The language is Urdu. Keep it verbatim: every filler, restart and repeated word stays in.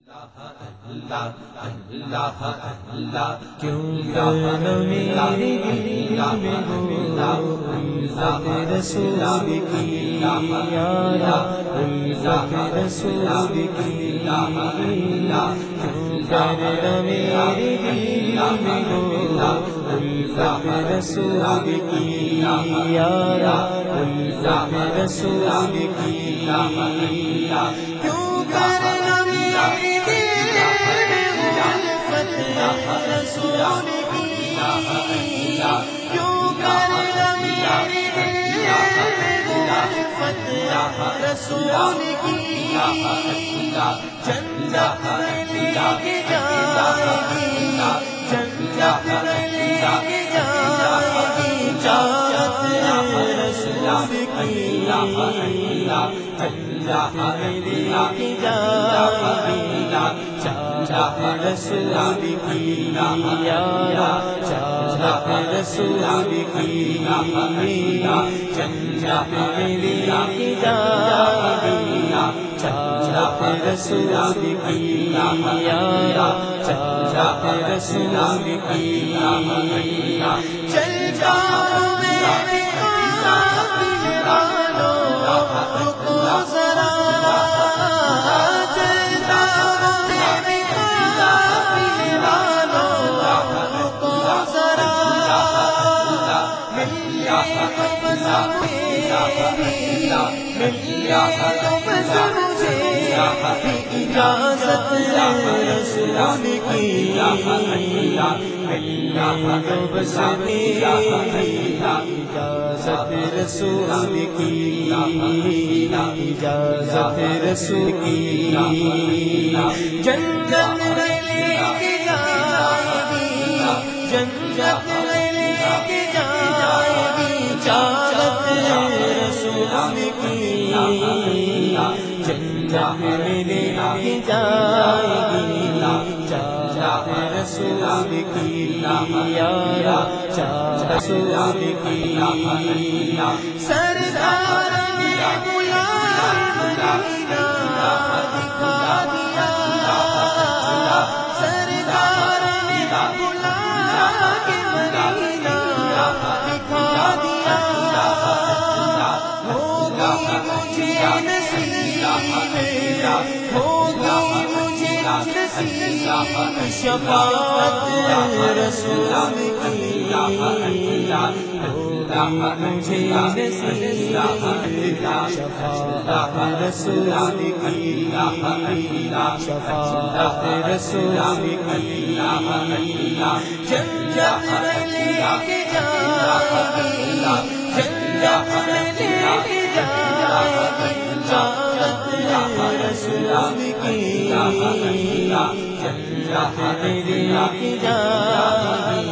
کیوں نہ میری دل میں ہو الفت رسول کی یارا الفت رسول کی کیوں نہ میری دل میں ہو الفت رسول کی یارا الفت رسول کی کیوں کرنا میری رسول کی کیوں کرنا میری الفت رسول کی جنت میں لے کے جائے گی جنت میں لے کے جائے گی جنت رسول کی جنت میں لے کے جائے گی چاہت رسول کی یارا چاہت رسول کی جنت میں لے کے جائے گی چاہت رسول کی یارا چاہت رسول کی چل جاؤ میرے قافلے والو رکو ذرا اجازت رسول کی بس اجازت رسول کی اجازت رسول کی جنت میں لے کے جائے گی جنت میں لے کے جائے گی چاہت رسول کی جنت میں لے کے جائے گی چاہت رسول کی یارا چاہت رسول کی سردار نے بلا مدینہ دکھا دیا سردار نے بلا کے مدینہ دکھا دیا ہوگی مجھے نصیب ہوگی مجھے نصیب شفاعت رسول کی ہوگی مجھے نصیب شفاعت رسول کی شفاعت رسول کی جنت میں لے کے جائے گی جنت میں لے کے جائے گی چاہت رسول کی جنت میں لے کے جائے گی